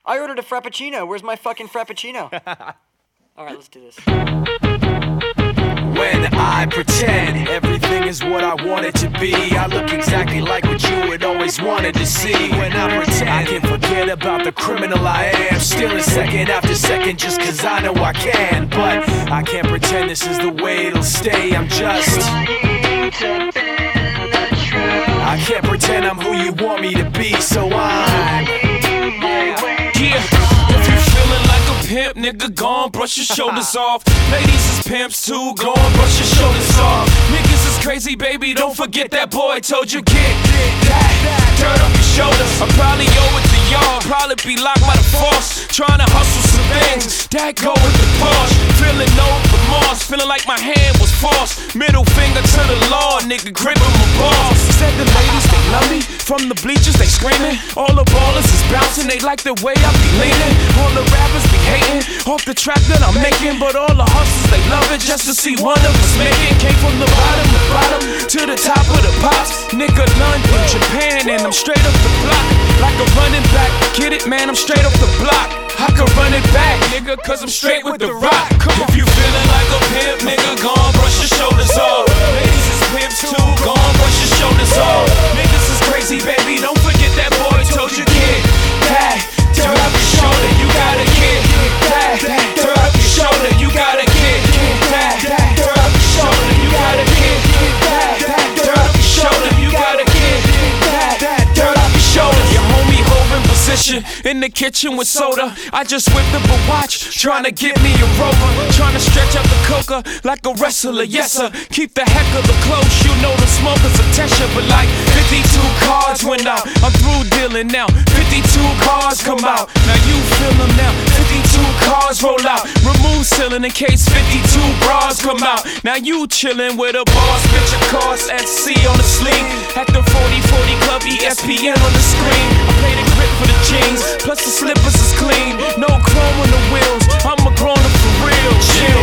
I ordered a Frappuccino. Where's my fucking Frappuccino? Alright, let's do this. When I pretend everything is what I want it to be, I look exactly like what you had always wanted to see. When I pretend I can forget about the criminal I am, stealing second after second just cause I know I can. But I can't pretend this is the way it'll stay. I'm just trying to bend the truth. I can't pretend I'm who you want me to be, so I'm pimp, nigga, gone, brush your shoulders off. Ladies is pimps too, gone, brush your shoulders off. Niggas is crazy, baby, don't forget that boy told you get that dirt off your shoulders. I probably owe it to y'all, probably be locked by the force, trying to hustle some things that go with the Porsche. Feeling no remorse, feeling like my hand was forced. Middle finger to the law, nigga, gripping my balls. Said the ladies, they love me, from the bleachers they screaming. All the ballers is bouncing, they like the way I be leaning. All the rappers be hating off the track that I'm making, but all the hustlers they love it just to see one of us make it. Came from the bottom to the top of the pops. Nigga, London, Japan, and I'm straight up the block. Like a running back, get it, man, I'm straight off the block. I can run it back, nigga, cause I'm straight with the rock. If you feeling like a pimp, nigga, gone, brush your shoulders off. Ladies is pimps too, gone, brush your shoulders off. Niggas is crazy, baby, don't forget that boy told you get that dirt off your shoulder. You gotta get that dirt off your shoulder. You gotta get that dirt off your shoulder. You gotta get that dirt off your shoulder. You gotta get that dirt off your shoulder. Your homie holding position in the kitchen with soda. I just whipped up a watch, trying to get me a Rover, trying to stretch out the coca like a wrestler. Yes sir, keep the heck of the close. You know the smoker's a tester, but like 52 cars went out. I'm through dealing now. 52 cars come out. Now you feel them now. 52 cars roll out. Remove ceiling in case 52 bras come out. Now you chillin' with a boss. Picture cars at sea on the sleeve. At the 40/40 club, ESPN on the screen. I play the grip for the jeans, plus the slippers is clean. No chrome on the wheels. I'm a grown up for real. Chill.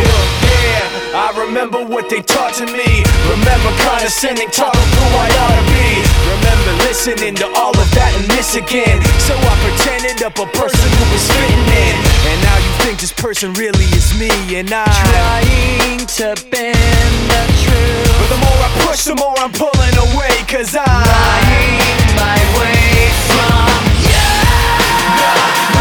Yeah, I remember what they taught to me. Remember condescending, taught them who I ought to be. Remember listening to all of that and this again. So I pretended up a person who was fitting in. And now you think this person really is me. And I'm trying to bend the truth. But the more I push, the more I'm pulling away. Cause I'm lying my way from you.